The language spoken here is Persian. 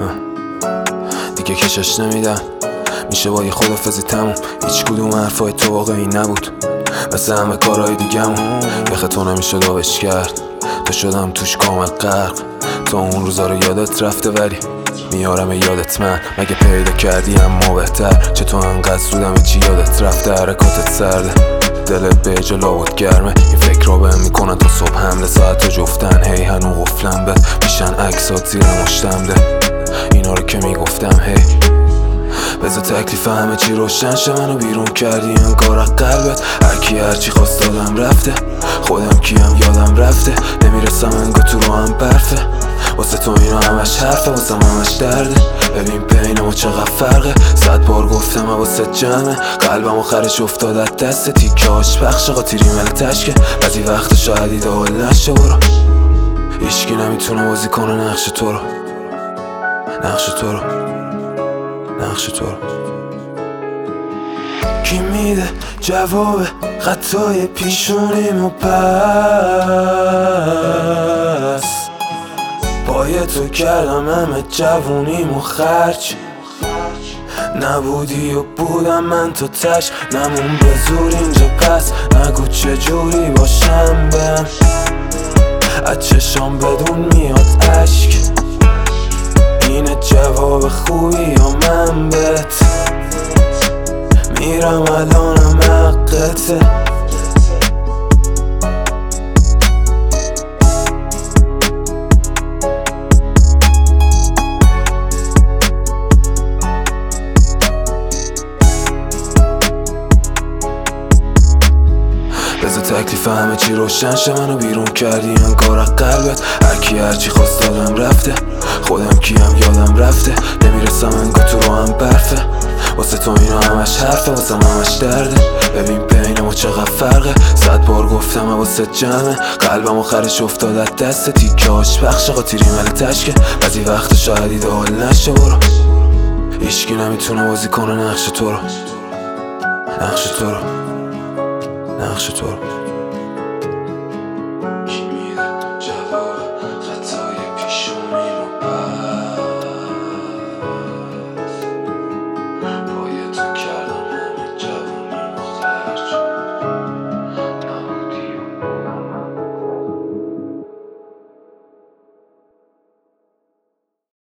دیگه کشش نمیدم، میشه با یه خدافزی تموم. هیچ کدوم حرفای تو واقعی نبود، مثل همه کارهای دیگمون. یخه تو نمیشه داغش کرد، تو شدم توش کامل غرق. تو اون روزا رو یادت رفته ولی میارم یادت من. مگه پیدا کردی اما بهتر، چه تو انقدر زودم چی یادت رفته. حرکاتت سرده، دلت به جلا بود گرمه. این فکر رو بهم میکنن تا صبح حمله ساعت جفتن. هی هنو قفلم به میشن عکسات زیر مشتم ده. اینا رو که میگفتم هی بذار تکلیف همه چی روشن شه. منو بیرون کردی انگار از قلبت، هرکی هرچی خواست دادم رفته. خودم کیم یادم رفته، نمیرسم انگار تو رو هم برفه. واسه تو اینا همش حرفه، واسه همش درده. ببین بین ما چقدر فرقه، 100 بار گفتم واسه جمعه. قلبم آخرش افتاد از دست تیکه هاش پخش قاطیری مل تشکه. بعضی وقت شاید ایدئال نشه برو، هیچکی نمیتونه بازی کنه نقش تو رو. نقش تو رو، نقش تو رو. کی میده جواب خطای پیشونیمو پس؟ پای تو کردم همه جوونیمو خرج. نبودی و بودم من تو تش، نمون به زور اینجا پس. نگو چجوری باشم بهم، از چشام بدون میاد عشق. اینه جواب خوبی یا من بهت؟ میرم الانم حقته. بذار تکلیف همه چی روشن شه. منو بیرون کردی انگار از قلبت، هرکی هرچی خواست دادم رفته. خودم کیم یادم رفته، نمیرسم انگار تو رو هم برفه. واسه تو اینا همش حرفه، واسه همش درده. ببین بین ما چقدر فرقه، 100 بار گفتم واسه جمعه. قلبم آخرش افتاد از دست تیکه هاش پخش قاطیری مل تشکه. بعضی وقت شاید ایدئال نشه برو، هیچکی نمیتونه بازی کنه نقش تو رو. نقش تو رو، نقش تو رو.